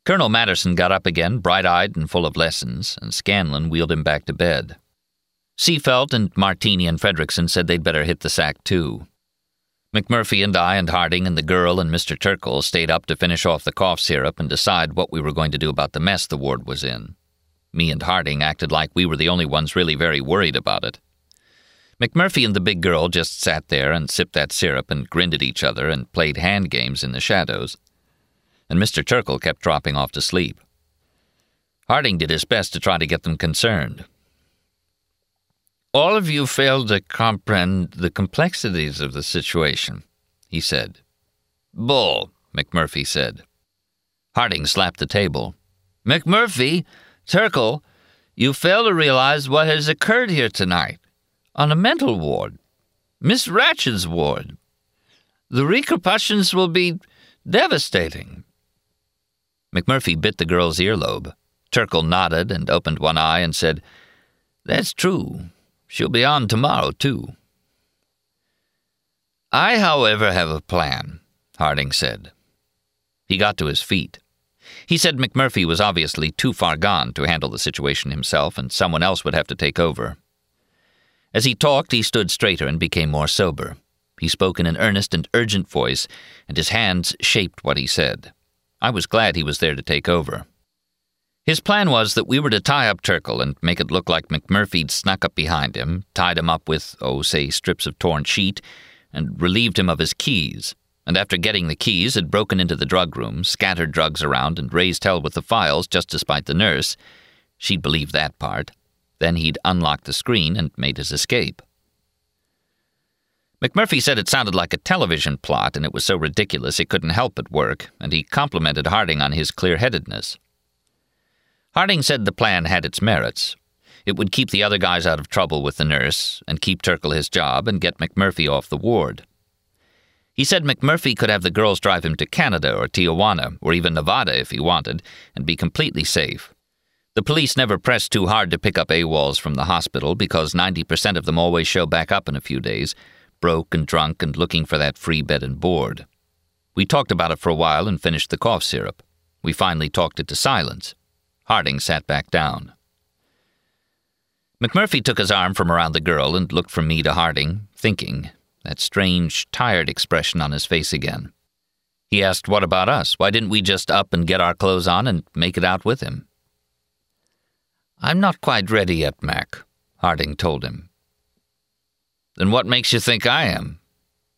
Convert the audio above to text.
Colonel Matterson got up again, bright-eyed and full of lessons, and Scanlon wheeled him back to bed. Seafelt and Martini and Fredrickson said they'd better hit the sack too. McMurphy and I and Harding and the girl and Mr. Turkle stayed up to finish off the cough syrup and decide what we were going to do about the mess the ward was in. Me and Harding acted like we were the only ones really very worried about it. McMurphy and the big girl just sat there and sipped that syrup and grinned at each other and played hand games in the shadows. And Mr. Turkle kept dropping off to sleep. Harding did his best to try to get them concerned. "All of you fail to comprehend the complexities of the situation," he said. "Bull," McMurphy said. Harding slapped the table. "McMurphy, Turkle, you fail to realize what has occurred here tonight. On a mental ward. Miss Ratched's ward. The repercussions will be devastating." McMurphy bit the girl's earlobe. Turkle nodded and opened one eye and said, "That's true. She'll be on tomorrow, too." "I, however, have a plan," Harding said. He got to his feet. He said McMurphy was obviously too far gone to handle the situation himself, and someone else would have to take over. As he talked, he stood straighter and became more sober. He spoke in an earnest and urgent voice, and his hands shaped what he said. I was glad he was there to take over. His plan was that we were to tie up Turkle and make it look like McMurphy'd snuck up behind him, tied him up with, say, strips of torn sheet, and relieved him of his keys, and after getting the keys had broken into the drug room, scattered drugs around, and raised hell with the files just to spite the nurse. She'd believe that part. Then he'd unlocked the screen and made his escape. McMurphy said it sounded like a television plot, and it was so ridiculous it couldn't help but work, and he complimented Harding on his clear-headedness. Harding said the plan had its merits. It would keep the other guys out of trouble with the nurse, and keep Turkle his job, and get McMurphy off the ward. He said McMurphy could have the girls drive him to Canada or Tijuana, or even Nevada if he wanted, and be completely safe. The police never pressed too hard to pick up AWOLs from the hospital because 90% of them always show back up in a few days, broke and drunk and looking for that free bed and board. We talked about it for a while and finished the cough syrup. We finally talked it to silence. Harding sat back down. McMurphy took his arm from around the girl and looked from me to Harding, thinking, that strange, tired expression on his face again. He asked, "What about us? Why didn't we just up and get our clothes on and make it out with him?" "I'm not quite ready yet, Mac," Harding told him. "Then what makes you think I am?"